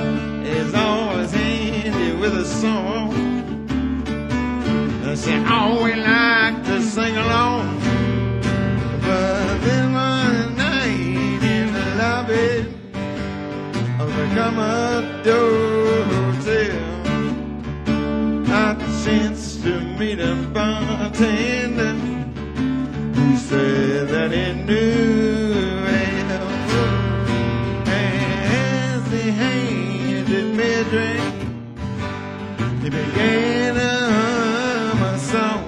is always handy with a song. She always lies. bartender who said that he knew well. As he handed me a drink, he began to hum a song.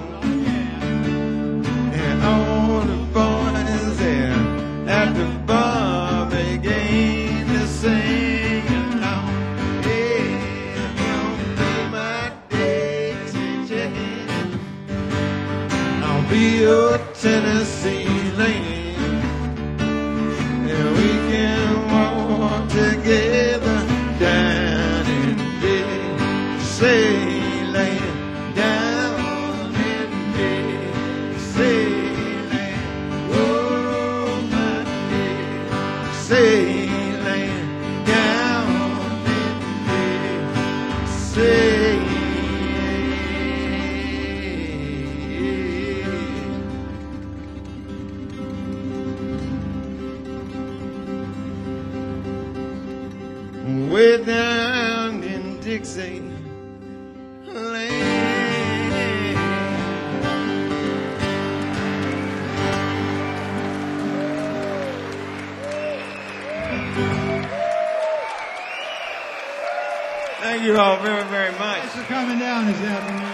And all the boys there at the bar began to sing along. Yeah, don't be my Dixie chicken, I'll be your Tennessee land. And we can walk together down in Dixieland, down in Dixieland. Oh, my Dixieland, down in Dixieland. Way down in Dixie land. Thank you all very, very much. Thanks for coming down this afternoon.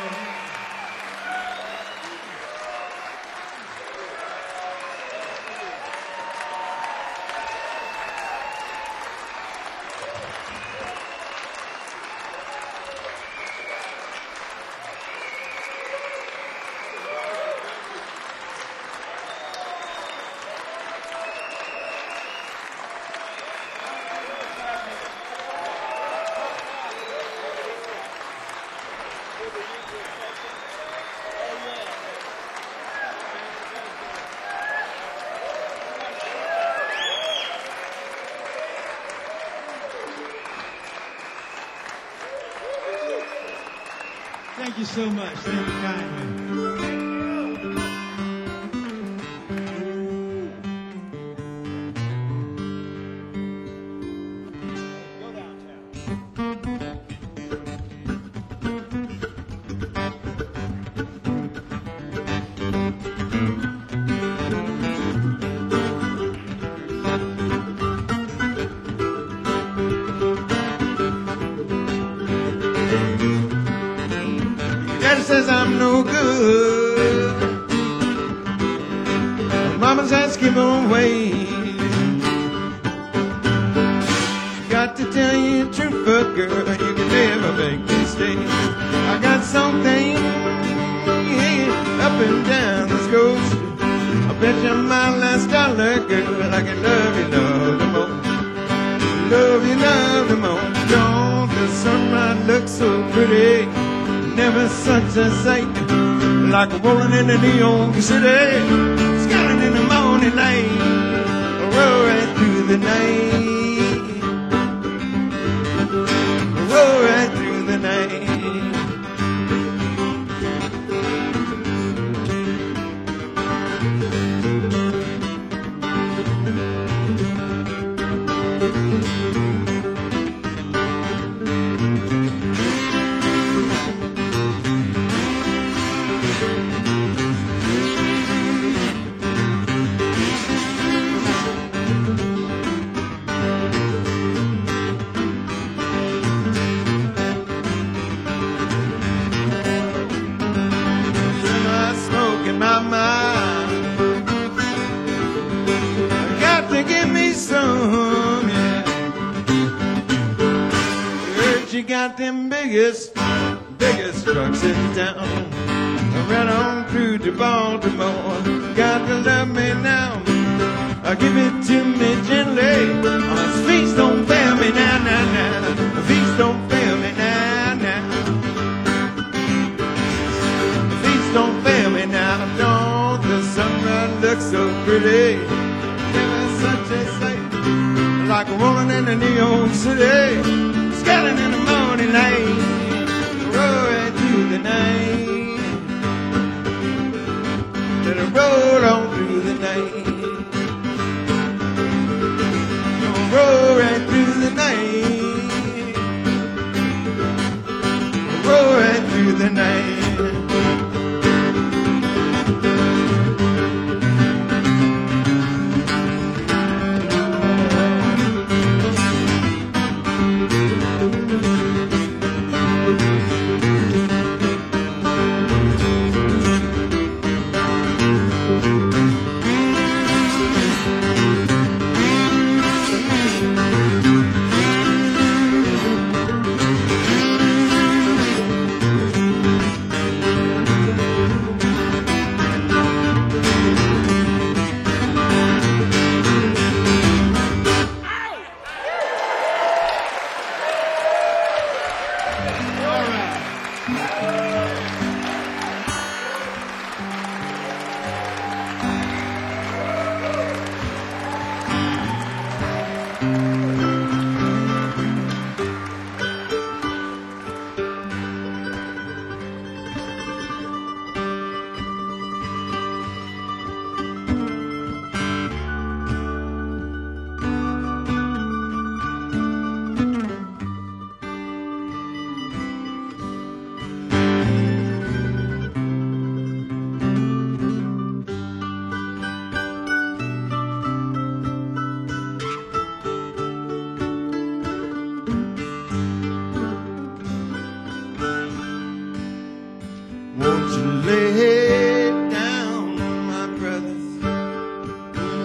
Thank you so much. Thank you kindly. Go downtown. Daddy says I'm no good. Mama says give away. Got to tell you the truth, but girl, you can never make me stay. I got something up and down this coast. I bet you my last dollar, girl, I can love you, love the more. Love you, love the more. Don't the sunrise look so pretty? Never such a sight, like rolling in the New York City, skyline in the morning light, roll right through the night, roll right through the night. In my mind, I got to give me some, yeah. Heard you got them biggest trucks in town. Right on through to Baltimore. Got to love me now. Give it to me gently. Feet don't fail me now, now, now. Feet don't fail me now, now. Don't fail me now, don't the sunrise look so pretty? Never such a sight, like rolling in the New York City, scattering in the morning light, roll right through the night, let it roll on through the night, roll right through the night, roll right through the night.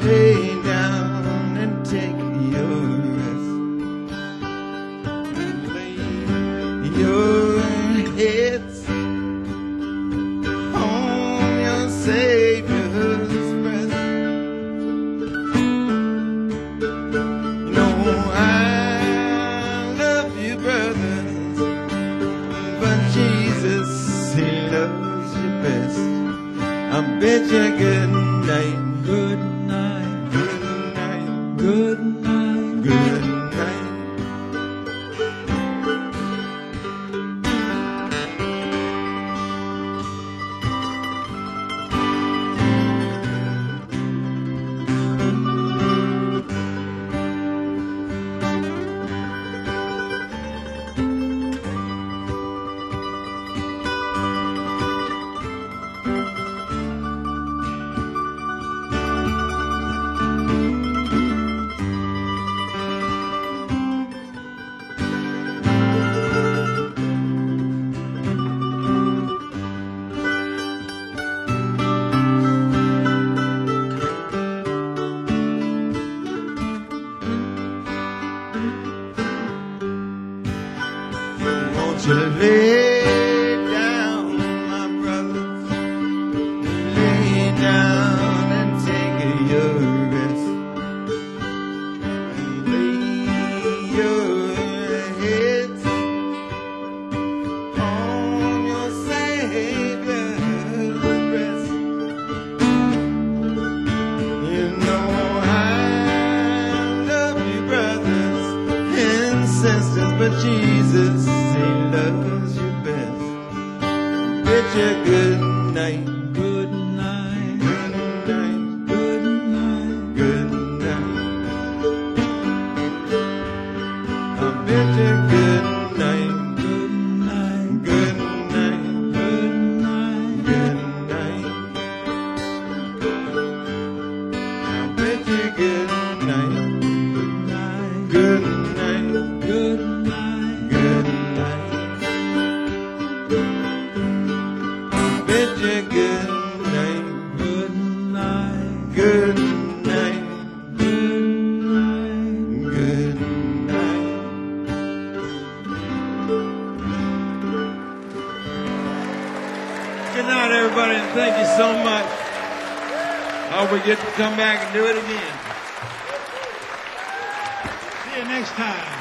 lay down and take your rest. Lay your heads on your Savior's breast. No, I love you, brothers, but Jesus, He loves you best. I bid you good night. Good night, Good night. good night. Good night. Won't you lay down, my brothers, lay down and take your rest. Lay your heads on your Savior's breast. You know I love you, brothers and sisters, but Jesus, He loves you best. Bid you good night. Good night, Good night. good night. Good night. I bid you good night. Good night, Good night. good night. Good night. I bid you good night. Good night, Good night. good night. Good night. I bid you good night. Good night, Good night. good night. Good night. Good night, everybody, and thank you so much. Hope we get to come back and do it again. See you next time.